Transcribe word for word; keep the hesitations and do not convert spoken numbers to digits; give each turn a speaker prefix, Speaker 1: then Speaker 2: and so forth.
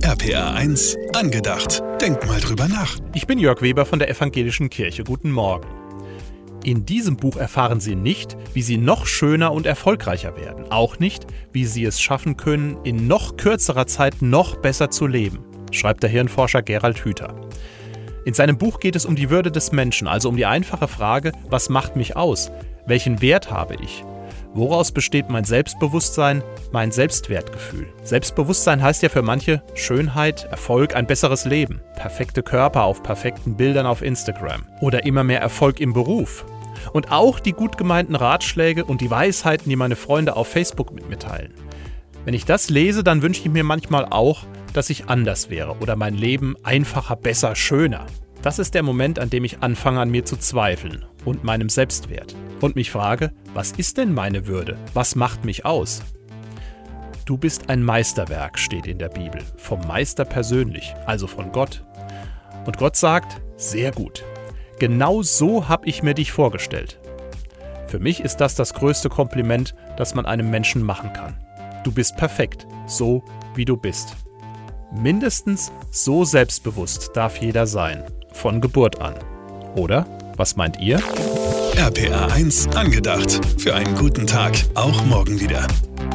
Speaker 1: R P R eins angedacht. Denk mal drüber nach.
Speaker 2: Ich bin Jörg Weber von der Evangelischen Kirche. Guten Morgen. In diesem Buch erfahren Sie nicht, wie Sie noch schöner und erfolgreicher werden. Auch nicht, wie Sie es schaffen können, in noch kürzerer Zeit noch besser zu leben, schreibt der Hirnforscher Gerald Hüther. In seinem Buch geht es um die Würde des Menschen, also um die einfache Frage, was macht mich aus? Welchen Wert habe ich? Woraus besteht mein Selbstbewusstsein, mein Selbstwertgefühl? Selbstbewusstsein heißt ja für manche Schönheit, Erfolg, ein besseres Leben. Perfekte Körper auf perfekten Bildern auf Instagram. Oder immer mehr Erfolg im Beruf. Und auch die gut gemeinten Ratschläge und die Weisheiten, die meine Freunde auf Facebook mit mir teilen. Wenn ich das lese, dann wünsche ich mir manchmal auch, dass ich anders wäre oder mein Leben einfacher, besser, schöner. Das ist der Moment, an dem ich anfange, an mir zu zweifeln und meinem Selbstwert. Und mich frage, was ist denn meine Würde? Was macht mich aus? Du bist ein Meisterwerk, steht in der Bibel. Vom Meister persönlich, also von Gott. Und Gott sagt, sehr gut. Genau so habe ich mir dich vorgestellt. Für mich ist das das größte Kompliment, das man einem Menschen machen kann. Du bist perfekt, so wie du bist. Mindestens so selbstbewusst darf jeder sein, von Geburt an. Oder? Was meint ihr?
Speaker 1: R P R eins angedacht. Für einen guten Tag, auch morgen wieder.